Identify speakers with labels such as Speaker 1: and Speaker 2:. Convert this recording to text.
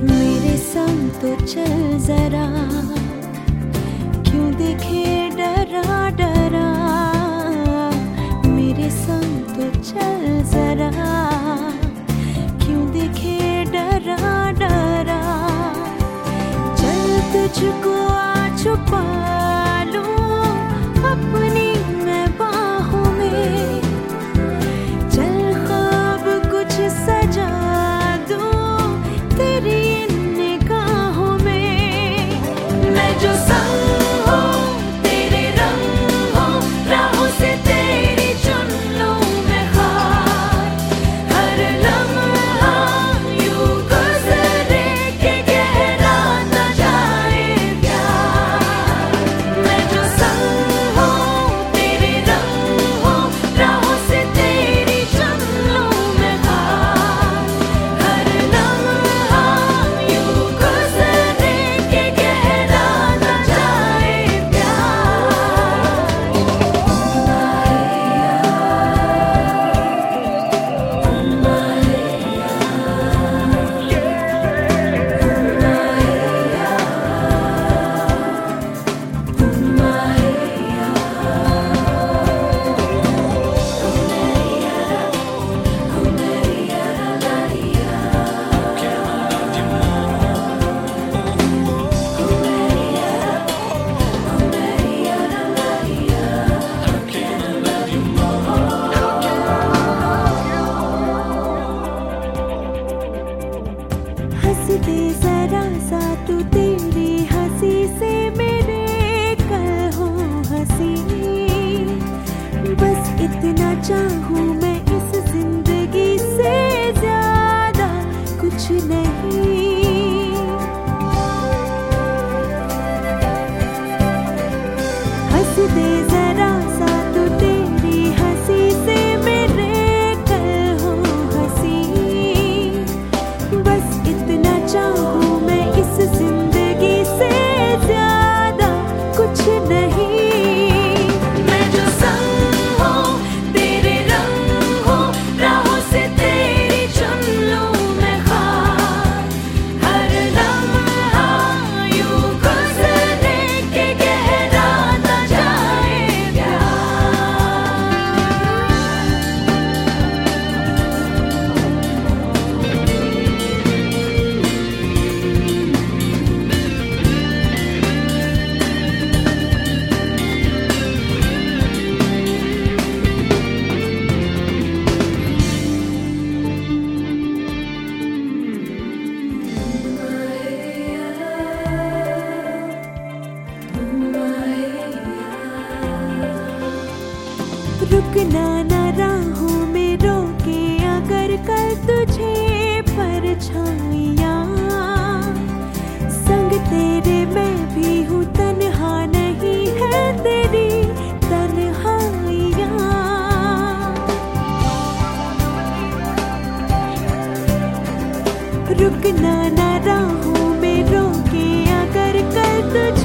Speaker 1: मेरे संग तो चल जरा, क्यों देखे डरा डरा। मेरे संग तो चल जरा, क्यों देखे डरा डरा। चल तुझको आ छुपा लूं अपनी मैं बाहों में। चल ख्वाब कुछ सजा दूं तेरी इन निगाहों में। मैं जो संग हूँ तेरे रंग हूँ, राहों से तेरी चुन लूं मैं खार। हर लम्हा यूं गुजरे के गहरा न जाए प्यार। मैं जो संग हूँ तेरे रंग हूँ, राहों से तेरी चुन लूं मैं खार। हर लम्हा यूं गुजरे के गहरा न जाए प्यार। हंस दे जरा सा तू, तेरी हंसी से मेरे कल हो हंसी। बस इतना चाहूं मैं इस जिंदगी से, ज्यादा कुछ नहीं। हंस दे जरा सा तू, तेरी हंसी से मेरे कल हो हंसी। बस इतना चाहूं मैं इस जिंदगी से, ज्यादा कुछ नहीं। मैं जो संग हूँ तेरे रंग हूँ, राहों से तेरी चुन लूं मैं खार। हर लम्हा यूं गुजरे के गहरा न जाए प्यार। रुकना न राहों में रोके अगर कल तुझे परछाइयाँ। संग तेरे मैं भी हूँ, तन्हा नहीं है तेरी तन्हाइयाँ। रुकना न राहों में रोके अगर कल तुझे